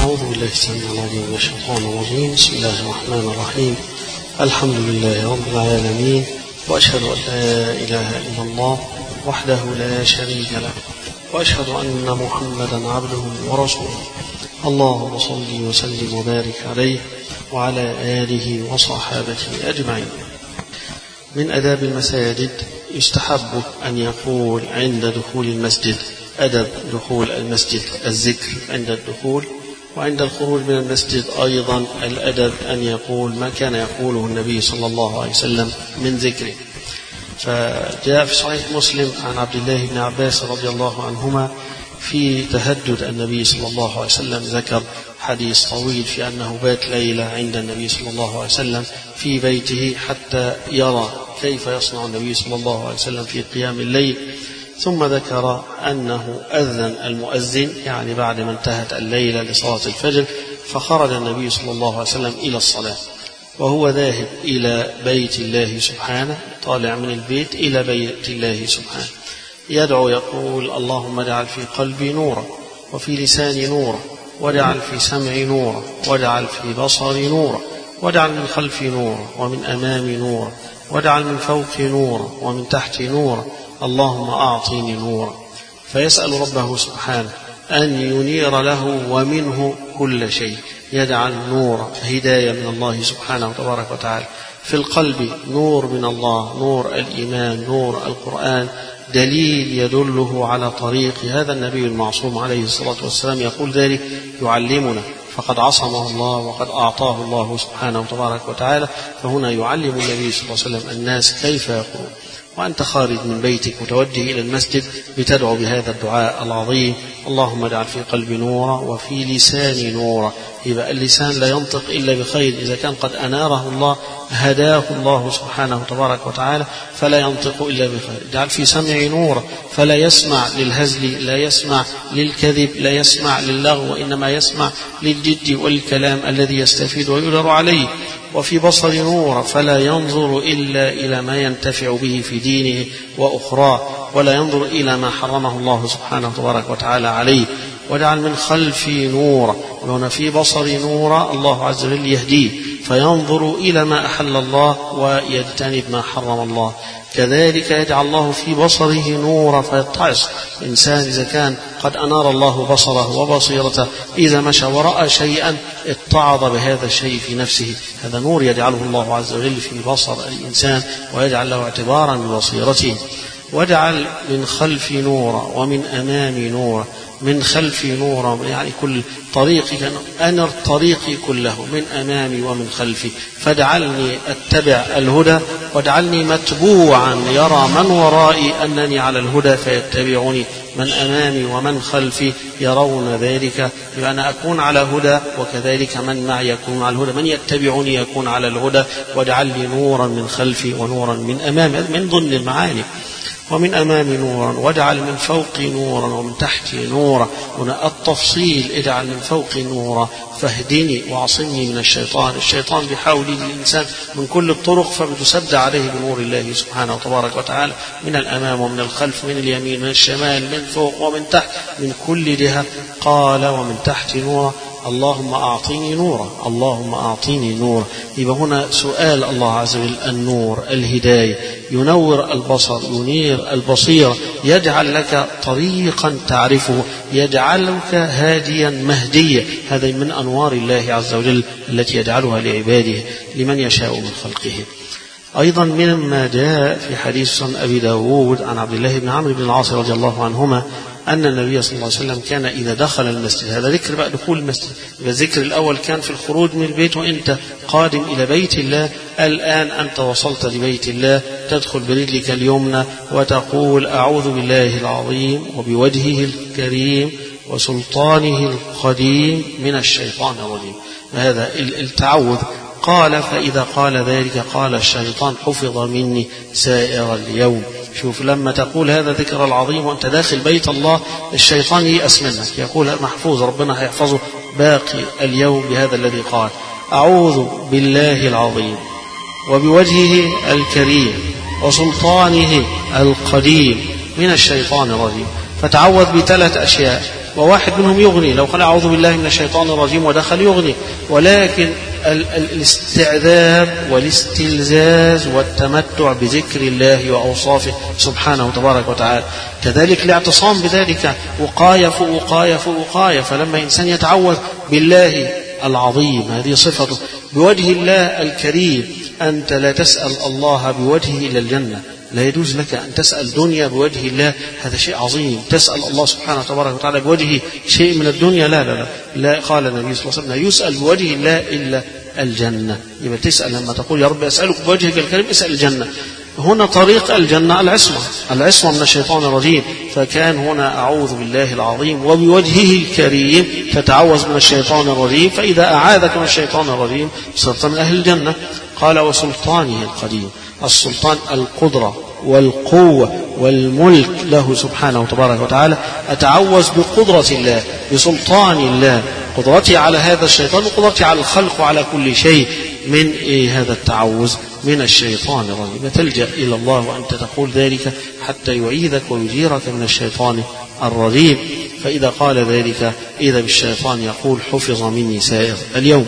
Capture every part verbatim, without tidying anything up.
أعوذ بالله السميع العليم من الشيطان الرجيم. بسم الله الرحمن الرحيم. الحمد لله رب العالمين، وأشهد أن لا إله إلا الله وحده لا شريك له، وأشهد أن محمدا عبده ورسوله. اللهم صل وسلم وبارك عليه وعلى آله وصحابته أجمعين. من آداب المساجد يستحب أن يقول عند دخول المسجد، أدب دخول المسجد الذكر عند الدخول، وعند الخروج من المسجد أيضا الأدب أن يقول ما كان يقوله النبي صلى الله عليه وسلم من ذكره. فجاء في صحيح مسلم عن عبد الله بن عباس رضي الله عنهما في تهجد النبي صلى الله عليه وسلم، ذكر حديث طويل في أنه بات ليلة عند النبي صلى الله عليه وسلم في بيته حتى يرى كيف يصنع النبي صلى الله عليه وسلم في قيام الليل. ثم ذكر أنه أذن المؤذن، يعني بعد ما انتهت الليلة لصلاة الفجر، فخرج النبي صلى الله عليه وسلم إلى الصلاة وهو ذاهب إلى بيت الله سبحانه، طالع من البيت إلى بيت الله سبحانه، يدعو يقول اللهم اجعل في قلبي نورا، وفي لساني نورا، واجعل في سمعي نورا، واجعل في بصري نورا، واجعل من خلفي نورا، ومن أمامي نورا، واجعل من فوقي نورا، ومن تحتي نورا، اللهم أعطيني نورا. فيسأل ربه سبحانه أن ينير له ومنه كل شيء، يجعل نور هداية من الله سبحانه وتبارك وتعالى في القلب، نور من الله، نور الإيمان، نور القرآن، دليل يدله على طريق هذا النبي المعصوم عليه الصلاة والسلام، يقول ذلك يعلمنا، فقد عصمه الله وقد أعطاه الله سبحانه وتبارك وتعالى. فهنا يعلم النبي صلى الله عليه وسلم الناس كيف يقول. وأنت خارج من بيتك متوجه إلى المسجد بتدعو بهذا الدعاء العظيم، اللهم اجعل في قلبي نورا وفي لساني نورا. يبقى اللسان لا ينطق إلا بخير، إذا كان قد أناره الله هداه الله سبحانه وتبارك وتعالى فلا ينطق إلا بخير. اجعل في سمعي نورا، فلا يسمع للهزل، لا يسمع للكذب، لا يسمع للغو، وإنما يسمع للجد والكلام الذي يستفيد ويدر عليه. وفي بصر نورا، فلا ينظر إلا إلى ما ينتفع به في دينه وأخراه، ولا ينظر إلى ما حرمه الله سبحانه وتبارك وتعالى عليه. واجعل من خلفي نورا، وهنا في بصر نورا الله عز وجل يهديه فينظر إلى ما أحل الله ويجتنب ما حرم الله. كذلك يجعل الله في بصره نورا فيتعظ الإنسان إذا كان قد أنار الله بصره وبصيرته، إذا مشى ورأى شيئا اتعظ بهذا الشيء في نفسه، هذا نور يجعله الله عز وجل في بصر الإنسان ويجعل له اعتبارا ببصيرته. واجعل من خلفي نورا ومن أمامي نورا، من خلفي نورا يعني كل طريقي، أنر طريقي كله من أمامي ومن خلفي، فاجعلني أتبع الهدى، واجعلني متبوعا يرى من ورائي أنني على الهدى فيتبعني، من أمامي ومن خلفي يرون ذلك، بأن أكون على هدى، وكذلك من معي يكون على الهدى، من يتبعني يكون على الهدى. واجعل لي نورا من خلفي ونورا من أمامي، من ضمن المعاني. ومن أمامي نورا، واجعل من فوقي نورا ومن تحتي نورا. هنا التفصيل، اجعل من فوقي نورا فاهدني واعصمني من الشيطان. الشيطان بيحاول الإنسان من كل الطرق، فبتسد عليه بنور الله سبحانه وتبارك وتعالى من الأمام ومن الخلف، من اليمين، من الشمال، من فوق ومن تحت، من كل جهة. قال ومن تحت نورا، اللهم أعطيني نورا، اللهم أعطيني نورا. يبقى هنا سؤال الله عز وجل النور، الهداية، ينور البصر، ينير البصيرة، يجعل لك طريقا تعرفه، يجعلك هاديا مهديا. هذا من أنوار الله عز وجل التي يجعلها لعباده لمن يشاء من خلقه. أيضا مما جاء في حديث سنن أبي داود عن عبد الله بن عمرو بن العاص رضي الله عنهما أن النبي صلى الله عليه وسلم كان إذا دخل المسجد، هذا ذكر بقى دخول المسجد، الذكر الأول كان في الخروج من البيت وأنت قادم إلى بيت الله، الآن أنت وصلت لبيت الله تدخل برجلك اليمنى وتقول أعوذ بالله العظيم وبوجهه الكريم وسلطانه القديم من الشيطان الرجيم. هذا التعوذ. قال فإذا قال ذلك قال الشيطان حفظ مني سائر اليوم. شوف لما تقول هذا الذكر العظيم وأنت داخل بيت الله، الشيطان يأس منك، يقول محفوظ، ربنا هيحفظه باقي اليوم بهذا الذي قال أعوذ بالله العظيم وبوجهه الكريم وسلطانه القديم من الشيطان الرجيم. فتعوذ بثلاث أشياء، وواحد منهم يغني، لو قال أعوذ بالله من الشيطان الرجيم ودخل يغني. ولكن الاستعذاب والاستلزاز والتمتع بذكر الله وأوصافه سبحانه تبارك وتعالى، كذلك الاعتصام بذلك وقاية فوق وقاية فوق وقاية. فلما إنسان يتعوذ بالله العظيم، هذه صفته، بوجه الله الكريم، أنت لا تسأل الله بوجهه إلى الجنة، لا يجوز لك أن تسأل دنيا بوجه الله، هذا شيء عظيم. تسأل الله سبحانه تبارك وتعالى بوجهه شيء من الدنيا، لا لا لا, لا. قال النبي صلى الله عليه وسلم: يسأل بوجه الله إلا الجنة. يبقى تسأل لما تقول يا رب أسألك بوجهك الكريم، اسأل الجنة. هنا طريق الجنة العصمة، العصمة من الشيطان الرجيم. فكان هنا أعوذ بالله العظيم وبوجهه الكريم، تتعوذ من الشيطان الرجيم، فإذا أعاذك من الشيطان الرجيم صرت من أهل الجنة. قال: وسلطانه القديم. السلطان القدرة والقوة والملك له سبحانه تبارك وتعالى. أتعوذ بقدرة الله، بسلطان الله، قدرتي على هذا الشيطان وقدرتي على الخلق وعلى كل شيء. من إيه هذا التعوذ؟ من الشيطان الرجيم. تلجأ إلى الله وأنت تقول ذلك حتى يعيذك ويجيرك من الشيطان الرجيم. فإذا قال ذلك إذا بالشيطان يقول: حفظ مني سائر اليوم.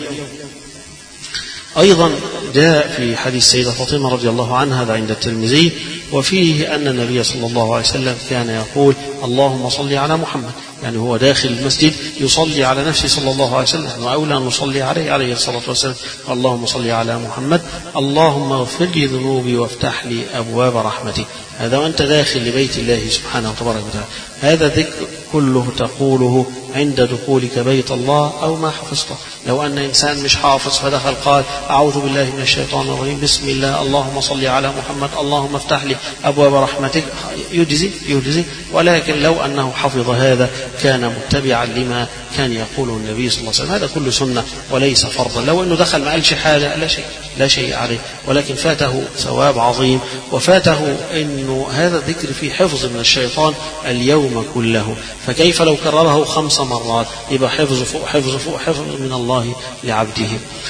أيضا جاء في حديث سيدة فاطمة رضي الله عنها، هذا عند الترمذي، وفيه أن النبي صلى الله عليه وسلم كان يقول: اللهم صل على محمد. يعني هو داخل المسجد يصلي على نفسه صلى الله عليه وسلم، وأولى أن نصلي عليه عليه الصلاة والسلام. اللهم صل على محمد، اللهم اغفر لي ذنوبي وافتح لي أبواب رحمتك. هذا وأنت داخل لبيت الله سبحانه وتبارك وتعالى. هذا ذكر كله تقوله عند دخولك بيت الله أو ما حفظته. لو أن إنسان مش حافظ فدخل قال: أعوذ بالله من الشيطان الرجيم، بسم الله، اللهم صل على محمد، اللهم افتح لي أبواب رحمتك، يجزي يجزي. ولكن لو أنه حفظ هذا كان متبعا لما كان يقول النبي صلى الله عليه وسلم. هذا كله سنة وليس فرضا. لو أنه دخل ما قالش حاجة لا شيء لا شيء عليه، ولكن فاته ثواب عظيم، وفاته أنه هذا الذكر فيه حفظ من الشيطان اليوم كله. فكيف لو كرره خمس مرات؟ يبقى حفظ فوق حفظ فوق حفظ من الله لعبده.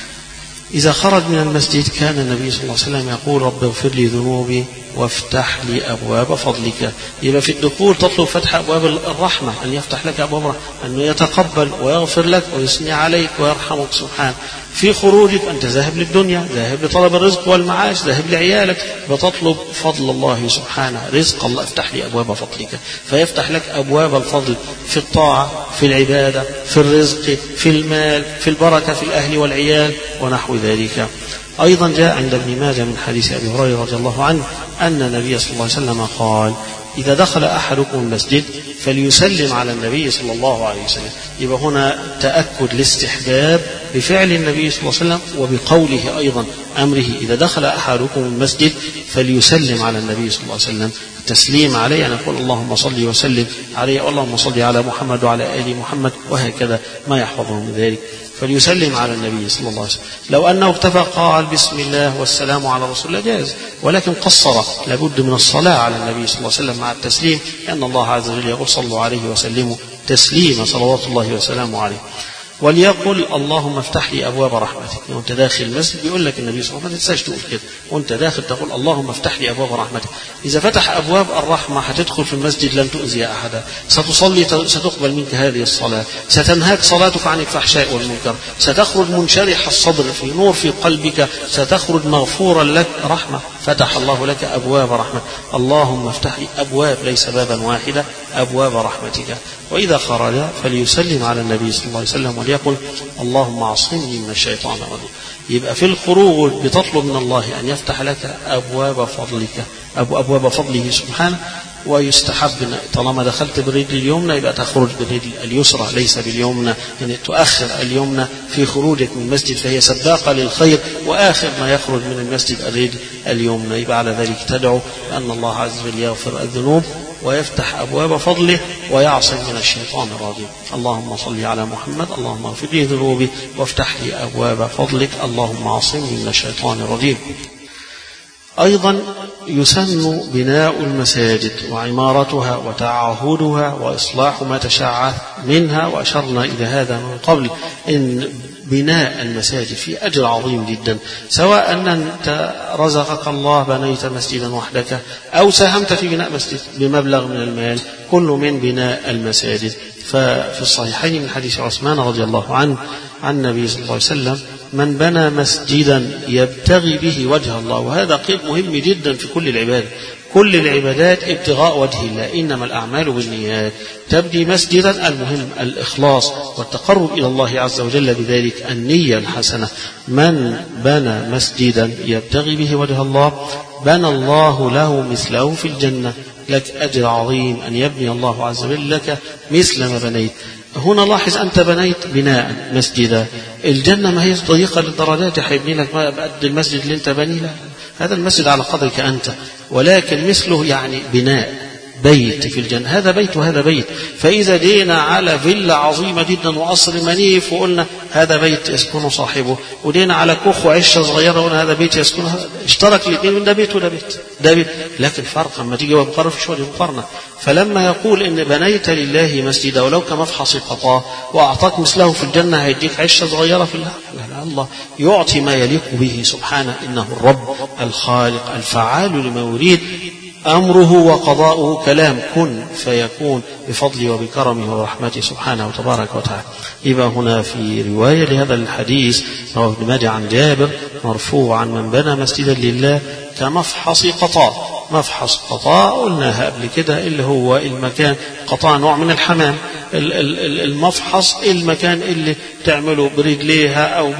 إذا خرج من المسجد كان النبي صلى الله عليه وسلم يقول: رب اغفر لي ذنوبي وافتح لي أبواب فضلك. يبقى في الدخول تطلب فتح أبواب الرحمة، أن يفتح لك أبواب الرحمة، أنه يتقبل ويغفر لك ويثني عليك ويرحمك سبحانه. في خروجك أنت ذاهب للدنيا، ذاهب لطلب الرزق والمعاش، ذاهب لعيالك، بتطلب فضل الله سبحانه، رزق الله، افتح لي أبواب فضلك، فيفتح لك أبواب الفضل في الطاعة، في العبادة، في الرزق، في المال، في البركة، في الأهل والعيال ونحو ذلك. أيضا جاء عند ابن ماجه من حديث أبي هريرة رضي الله عنه أن النبي صلى الله عليه وسلم قال: إذا دخل أحدكم المسجد فليسلم على النبي صلى الله عليه وسلم. يبقى هنا تأكد الاستحباب بفعل النبي صلى الله عليه وسلم وبقوله أيضا أمره: إذا دخل أحدكم المسجد فليسلم على النبي صلى الله عليه وسلم. التسليم عليه يعني يقول: اللهم صل وسلم عليه، اللهم صل على محمد وعلى آل محمد، وهكذا ما يحفظه من ذلك. فليسلم على النبي صلى الله عليه وسلم. لو أنه اكتفى قال بسم الله والسلام على رسول الله جاز، ولكن قصر، لابد من الصلاة على النبي صلى الله عليه وسلم مع التسليم، لأن الله عز وجل يقول: صلوا عليه وسلموا تسليما صلوات الله وسلامه عليه. وليقل: اللهم افتح لي أبواب رحمتك. وانت داخل المسجد بيقول لك النبي صلى الله عليه وسلم ما تنساش تقول كده، وانت داخل تقول: اللهم افتح لي أبواب رحمتك. إذا فتح أبواب الرحمة هتدخل في المسجد لن تؤذي أحدا، ستصلي ستقبل منك هذه الصلاة، ستنهاك صلاتك عن الفحشاء والمنكر، ستخرج منشرح الصدر في نور في قلبك، ستخرج مغفورا لك رحمة، فتح الله لك أبواب رحمة. اللهم افتح لي أبواب، ليس بابا واحدا، أبواب رحمتك. وإذا خرج فليسلم على النبي صلى الله عليه وسلم وليقل: اللهم عصمني من الشيطان الرجيم. يبقى في الخروج بتطلب من الله أن يفتح لك أبواب فضلك، أبو أبواب فضله سبحانه. ويستحب طالما دخلت بالرجل اليمنى يبقى تخرج بالرجل اليسرى ليس باليمنى، يعني تؤخر اليمنى في خروجك من المسجد، فهي سباقة للخير، وآخر ما يخرج من المسجد الرجل اليمنى. يبقى على ذلك تدعو أن الله عز وجل يغفر الذنوب ويفتح أبواب فضله ويعصم من الشيطان الرجيم. اللهم صل على محمد، اللهم اغفر لي ذنوبي وافتح لي أبواب فضلك، اللهم عصمني من الشيطان الرجيم. أيضا يسن بناء المساجد وعمارتها وتعهدها وإصلاح ما تشعث منها، وأشرنا إلى هذا من قبل، إن بناء المساجد في أجر عظيم جدا، سواء أن أنت رزقك الله بنيت مسجدا وحدك أو ساهمت في بناء مسجد بمبلغ من المال، كل من بناء المساجد. ففي الصحيحين من حديث عثمان رضي الله عنه عن النبي صلى الله عليه وسلم: من بنى مسجدا يبتغي به وجه الله. وهذا قيد مهم جدا في كل العبادة. كل العبادات ابتغاء وجه الله، إنما الأعمال بالنيات. تبني مسجدا، المهم الإخلاص والتقرب إلى الله عز وجل بذلك، النية الحسنة. من بنى مسجدا يبتغي به وجه الله بنى الله له مثله في الجنة. لك أجر عظيم أن يبني الله عز وجل لك مثل ما بنيت. هنا لاحظ: أنت بنيت بناء مسجدا، الجنة ما هي ضيقة للدرجات هيبني لك ما بقد المسجد اللي أنت بنيه، لا، هذا المسجد على قدرك أنت، ولكن مثله يعني بناء بيت في الجنة. هذا بيت وهذا بيت. فإذا دينا على فيلا عظيمة جدا وقصر منيف وقلنا هذا بيت يسكنه صاحبه، ودينا على كوخ وعشة صغيرة وقلنا هذا بيت يسكنه، اشترك الاثنين من ده بيت وده بيت، ده بيت. لكن فرق لما تيجي ومقارنة في شوية مقارنة. فلما يقول إن بنيت لله مسجدا ولو كمفحص قطاه وأعطاك مثله في الجنة، هيديك عشة صغيرة في الله. لا، الله يعطي ما يليق به سبحانه، إنه الرب الخالق الفعال لما يريد. أمره وقضاؤه كلام كن فيكون بفضله وبكرمه ورحمته سبحانه وتبارك وتعالى. يبقى هنا في رواية لهذا الحديث رواه ابن ماجه عن جابر مرفوعا: من بنى مسجدا لله كمفحص قطاء. مفحص قطاء قلناها قبل كده، اللي هو المكان، قطاء نوع من الحمام، المفحص المكان اللي تعمله برجليها أو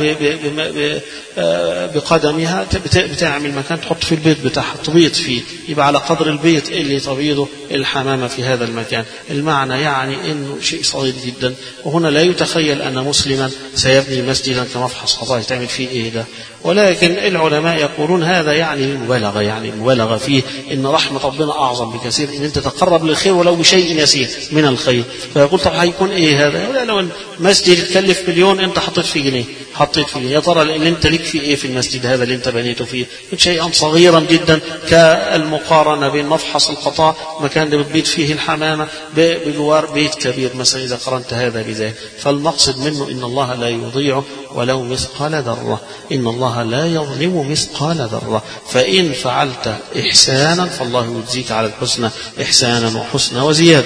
بقدمها، بتعمل مكان تحط في البيت بتاعها تبيض فيه، يبقى على قدر البيت اللي تبيضه الحمامة في هذا المكان. المعنى يعني إنه شيء صغير جدا. وهنا لا يتخيل أن مسلما سيبني مسجدا كمفحص قطاء تعمل فيه إيه ده. ولكن العلماء يقولون هذا يعني المبالغة، يعني المبالغة فيه، إن رحمة ربنا أعظم بكثير إن أنت تتقرب للخير ولو بشيء يسير من الخير. فيقول طب هيكون إيه هذا؟ ولا لو المسجد يتكلف مليون أنت حطيت فيه جنيه، حطيت فيه، يا ترى اللي أنت لك فيه إيه في المسجد هذا اللي أنت بنيته فيه؟ شيئا صغيرا جدا كالمقارنة بين مفحص القطاع، مكان اللي بتبيت فيه الحمامة، بجوار بيت كبير مثلا، إذا قرنت هذا بذلك. فالمقصد منه إن الله لا يضيع ولو مثقال ذرة، إن الله لا يظلم مثقال ذرة. فإن فعلت إحسانا فالله يجزيك على الحسنى إحسانا وحسنى وزيادة.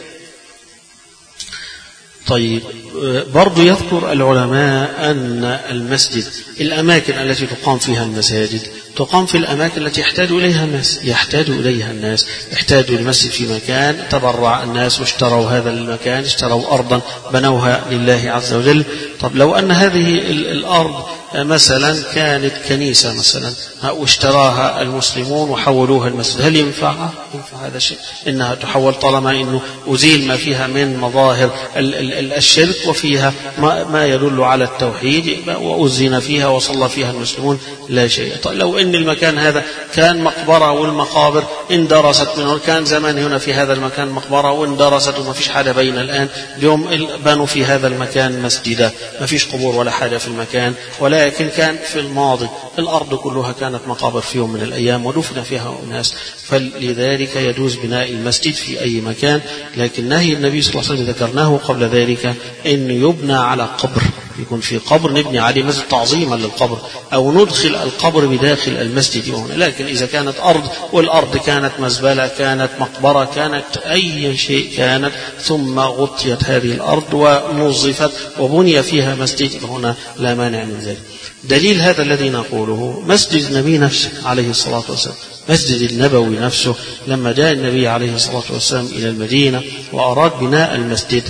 طيب، برضو يذكر العلماء أن المسجد، الأماكن التي تقام فيها المساجد تقام في الأماكن التي يحتاج إليها الناس، يحتاج إليها الناس احتاجوا المسجد في مكان، تبرع الناس واشتروا هذا المكان، اشتروا أرضا بنوها لله عز وجل. طب لو أن هذه الأرض مثلا كانت كنيسة مثلا واشتراها المسلمون وحولوها المسجد، هل ينفعها؟ ينفع هذا الشيء إنها تحول طالما إنه أزيل ما فيها من مظاهر الشرك وفيها ما يدل على التوحيد، وأزين فيها وصلى فيها المسلمون لا شيء. طيب لو إن المكان هذا كان مقبرة والمقابر اندرست منه، كان زمان هنا في هذا المكان مقبرة واندرست وما فيش حاجة بين الآن، اليوم بنوا في هذا المكان مسجدا، ما فيش قبور ولا حاجة في المكان، ولكن كان في الماضي الأرض كلها كانت مقابر في يوم من الأيام ودفن فيها أناس، فلذلك يجوز بناء المسجد في أي مكان. لكن نهي النبي صلى الله عليه وسلم ذكرناه قبل ذلك إنه يبنى على قبر، يكون في قبر نبني عليه مسجد تعظيما للقبر، أو ندخل القبر بداخل المسجد هنا. لكن إذا كانت أرض والأرض كانت مزبلة، كانت مقبرة، كانت أي شيء كانت، ثم غطيت هذه الأرض ونظفت وبني فيها مسجد، هنا لا مانع من ذلك. دليل هذا الذي نقوله مسجد النبي نفسه عليه الصلاة والسلام، مسجد النبوي نفسه، لما جاء النبي عليه الصلاة والسلام إلى المدينة وأراد بناء المسجد،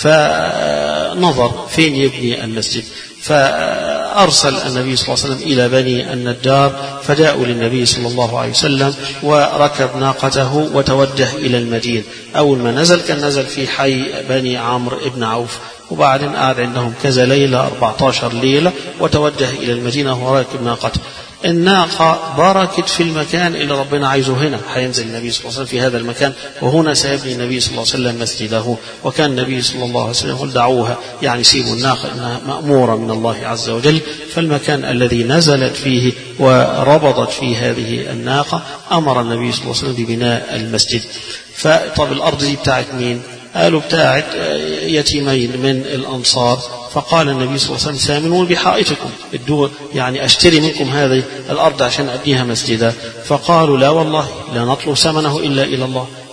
فنظر فين يبني المسجد، فأرسل النبي صلى الله عليه وسلم إلى بني النجار، فجاءوا للنبي صلى الله عليه وسلم وركب ناقته وتوجه إلى المدينة. أول ما نزل كان نزل في حي بني عمرو بن عوف، وبعدين قعد عندهم كذا ليلة، أربعة عشر ليلة، وتوجه إلى المدينة وهو راكب ناقته. الناقة بركت في المكان اللي ربنا عايزه، هنا حينزل النبي صلى الله عليه وسلم في هذا المكان، وهنا سيبني النبي صلى الله عليه وسلم مسجده. وكان النبي صلى الله عليه وسلم يقول دعوها، يعني سيبوا الناقة إنها مأمورة من الله عز وجل. فالمكان الذي نزلت فيه وربضت فيه هذه الناقة أمر النبي صلى الله عليه وسلم ببناء المسجد. فطب الأرض دي بتاعت مين؟ قالوا بتاعت يتيمين من الأنصار. فقال النبي صلى الله عليه وسلم سامنوا بحائطكم، ادوا يعني أشتري منكم هذه الأرض عشان أبنيها مسجدا. فقالوا لا والله لا نطلب ثمنه إلا إلى الله،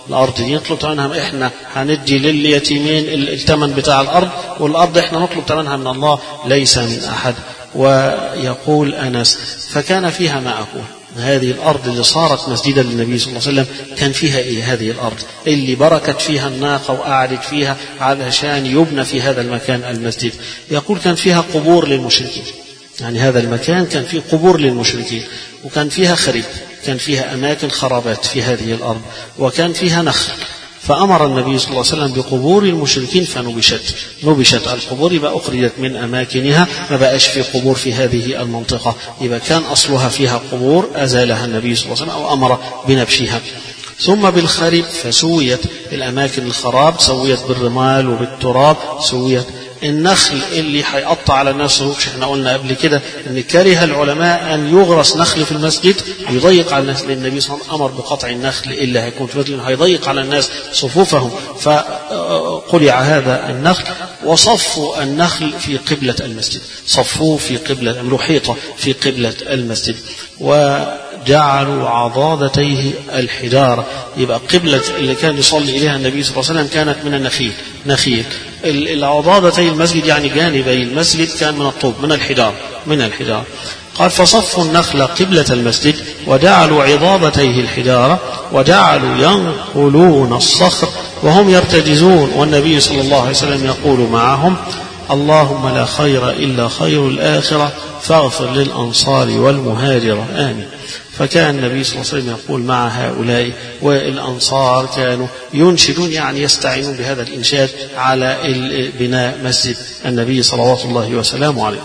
الأرض دي نطلب ثمنها إحنا هندي لليتيمين الثمن بتاع الأرض، والأرض إحنا نطلب ثمنها من الله ليس من أحد. ويقول أنس فكان فيها ما أقول، هذه الأرض اللي صارت مسجدا للنبي صلى الله عليه وسلم كان فيها إيه؟ هذه الأرض اللي بركت فيها الناقة وقعدت فيها علشان يبنى في هذا المكان المسجد. يقول كان فيها قبور للمشركين، يعني هذا المكان كان فيه قبور للمشركين، وكان فيها خرب، كان فيها أماكن خرابات في هذه الأرض، وكان فيها نخل. فأمر النبي صلى الله عليه وسلم بقبور المشركين فنبشت نبشت القبور، يبقى أخرجت من أماكنها، ما بقاش في قبور في هذه المنطقة، يبقى كان أصلها فيها قبور أزالها النبي صلى الله عليه وسلم أو أمر بنبشها. ثم بالخرب فسويت الأماكن الخراب، سويت بالرمال وبالتراب، سويت النخل اللي هيقطع على الناس روح. احنا قلنا قبل كده ان كره العلماء ان يغرس نخل في المسجد ويضيق على الناس، لان النبي صلى الله عليه وسلم امر بقطع النخل اللي هيكون في المسجد هيضيق على الناس صفوفهم، فقلع هذا النخل وصفوا النخل في قبلة المسجد، صفوه في قبلة المحيطة في قبلة المسجد، وجعلوا عضادتيه الحجارة. يبقى قبلة اللي كان يصلي إليها النبي صلى الله عليه وسلم كانت من النخيل، نخيل. العضادتي المسجد يعني جانبي المسجد كان من الطوب، من الحجارة، من الحجارة. قال فصفوا النخل قبلة المسجد وجعلوا عضادتيه الحجارة، وجعلوا ينقلون الصخر وهم يرتجزون، والنبي صلى الله عليه وسلم يقول معهم اللهم لا خير إلا خير الآخرة فاغفر للأنصار والمهاجرة آمين. فكان النبي صلى الله عليه وسلم يقول مع هؤلاء، والأنصار كانوا ينشدون يعني يستعينون بهذا الإنشاد على بناء مسجد النبي صلوات الله وسلامه عليه.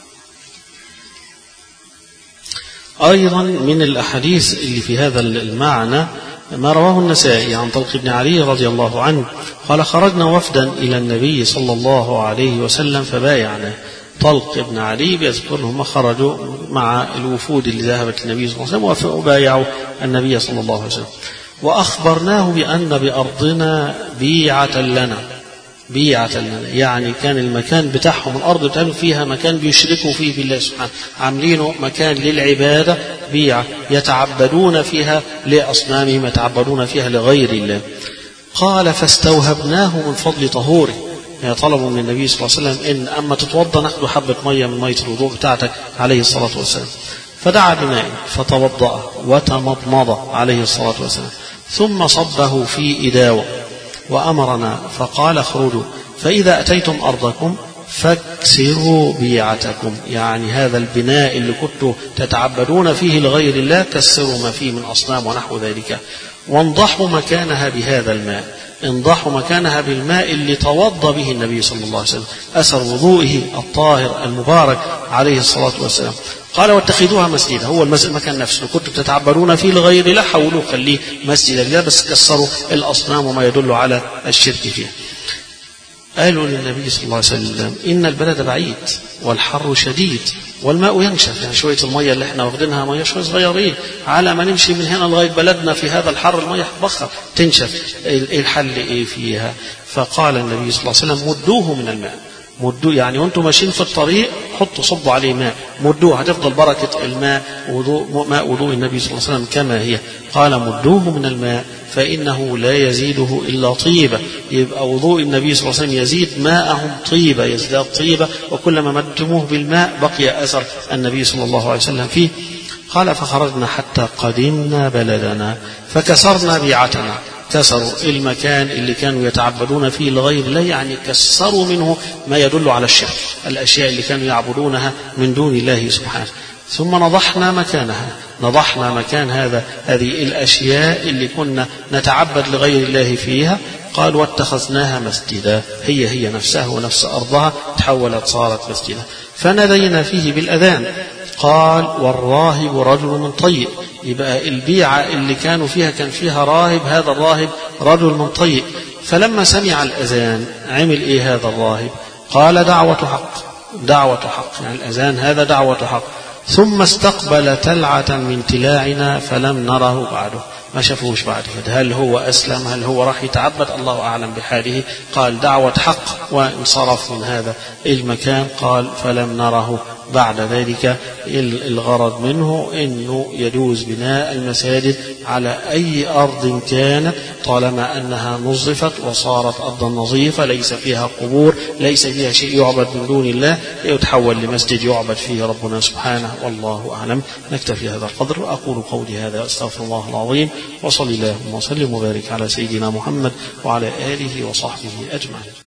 أيضا من الأحاديث اللي في هذا المعنى ما رواه النسائي عن طلق بن علي رضي الله عنه قال خرجنا وفدا إلى النبي صلى الله عليه وسلم فبايعنا. طلق بن علي بيذكر هم خرجوا مع الوفود اللي ذهبت للنبي صلى الله عليه وسلم وبايعوا النبي صلى الله عليه وسلم، وأخبرناه بأن بأرضنا بيعة لنا، بيعة لنا يعني كان المكان بتاعهم الأرض بتاعهم فيها مكان بيشركوا فيه بالله سبحانه، عاملينه مكان للعبادة، بيعة يتعبدون فيها لأصنامهم، يتعبدون فيها لغير الله. قال فاستوهبناه من فضل طهوره، يعني طلبوا من النبي صلى الله عليه وسلم إن أما تتوضى ناخد حبة مية من مية الوضوء بتاعتك عليه الصلاة والسلام. فدعا بماء فتوضأ وتمضمض عليه الصلاة والسلام، ثم صبه في إداوة وأمرنا فقال اخرجوا فإذا أتيتم أرضكم فاكسروا بيعتكم، يعني هذا البناء اللي كنتوا تتعبدون فيه لغير الله كسروا ما فيه من أصنام ونحو ذلك، وانضحوا مكانها بهذا الماء، انضحوا مكانها بالماء اللي توضى به النبي صلى الله عليه وسلم، أثر وضوئه الطاهر المبارك عليه الصلاة والسلام. قال واتخذوها مسجدا، هو المسجد مكان نفسه اللي كنتوا تتعبدون فيه لغير الله حولوه خليه مسجدا لله، بس كسروا الأصنام وما يدل على الشرك فيها. قالوا للنبي صلى الله عليه وسلم إن البلد بعيد والحر شديد والماء ينشف، يعني شوية المية اللي احنا واخدينها مية شوية صغيرين، على ما نمشي من هنا لغاية بلدنا في هذا الحر المية هتبخر تنشف، ايه الحل ايه فيها؟ فقال النبي صلى الله عليه وسلم مدوه من الماء، مدوه يعني وانتم ماشيين في الطريق حطوا صبوا عليه ماء، مدوه هتفضل بركة الماء وضوء ماء وضوء النبي صلى الله عليه وسلم كما هي. قال مدوه من الماء فإنه لا يزيده إلا طيبة، يبقى وضوء النبي صلى الله عليه وسلم يزيد ماءهم طيبة، يزداد طيبة، وكلما مدتموه بالماء بقي أثر النبي صلى الله عليه وسلم فيه. قال فخرجنا حتى قدمنا بلدنا فكسرنا بيعتنا، كسروا المكان اللي كانوا يتعبدون فيه لغير الله، يعني كسروا منه ما يدل على الشرك، الأشياء اللي كانوا يعبدونها من دون الله سبحانه. ثم نضحنا مكانها، نضحنا مكان هذا هذه الأشياء اللي كنا نتعبد لغير الله فيها. قال واتخذناها مسجدا، هي هي نفسها ونفس أرضها تحولت صارت مسجدا. فنادينا فيه بالأذان. قال والراهب رجل من طيب، يبقى البيعة اللي كانوا فيها كان فيها راهب، هذا الراهب رجل من طيب. فلما سمع الأذان عمل إيه هذا الراهب؟ قال دعوة حق، دعوة حق، يعني الأذان هذا دعوة حق. ثم استقبل تلعة من تلاعنا فلم نره بعده، ما شافوش بعد كده، هل هو أسلم هل هو راح يتعبد الله أعلم بحاله. قال دعوة حق وانصرف من هذا المكان، قال فلم نره بعد ذلك الغرض منه أنه يجوز بناء المساجد على أي أرض كانت طالما أنها نظفت وصارت أرضا نظيفة ليس فيها قبور ليس فيها شيء يعبد من دون الله يتحول لمسجد يعبد فيه ربنا سبحانه. والله أعلم. نكتفي هذا القدر. أقول قولي هذا أستغفر الله العظيم وصلي اللهم وسلم وبارك على سيدنا محمد وعلى آله وصحبه أجمعين.